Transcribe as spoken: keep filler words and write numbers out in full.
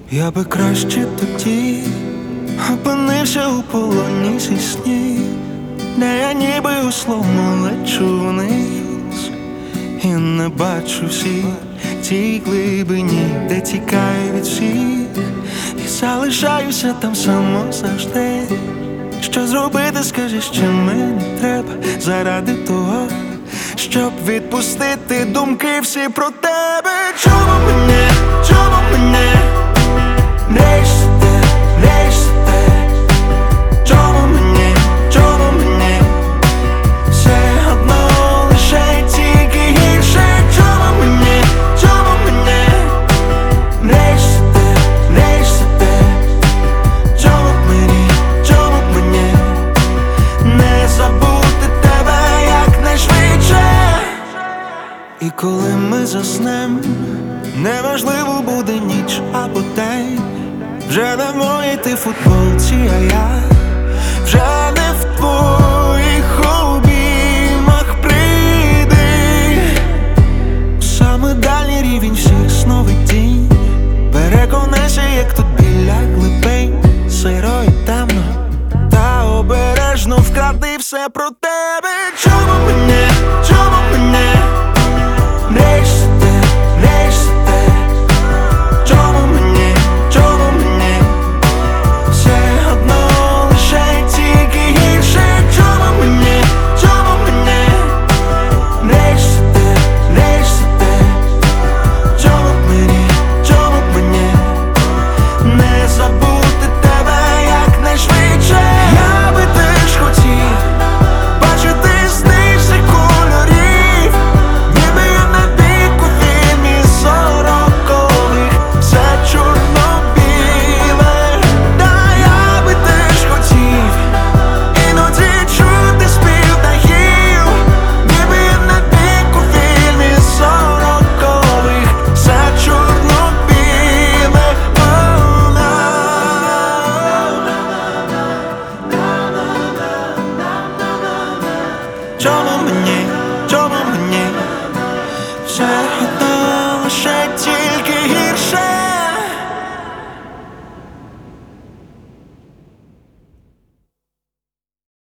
Я би краще тоді опинився у полоні зі снів, де я ніби у слому лечу вниз і не бачу всіх тій глибині, де тікаю від всіх і залишаюся там само завжди. Що зробити, скажи, що мені треба заради того, щоб відпустити думки всі про тебе. Чому мене, чому мене не йсте, не йсте? Чому мені, чому мені все одно лише тільки гірше? Чому мені, чому мене не йсте, не йсте? Чому мені, чому мені не забути тебе якнайшвидше? І коли ми заснем, неважливо буде ніч або день, вже не в моїй ти футболці, а я вже не в твоїх обіймах. Прийди в саме дальній рівень всіх сновидінь, переконайся, як тут біля глибин сиро і темно, та обережно вкради все про тебе. Чому мене, чому мене не йсте, не йсте? Чому мені, чому мені все одно лише тільки гірше? Чому мені, чому мені не йсте, не йсте? Чому мені, чому мені не забути тебе якнайшвидше? Я би теж хотів бачити сни всіх кольорів, ніби я на дику фільмі сорокових, все чорно-біле. Та я би теж хотів іноді чути спів птахів, ніби я на дику фільмі сорокових, все чорно-біле. Чому мені, чому мені все одно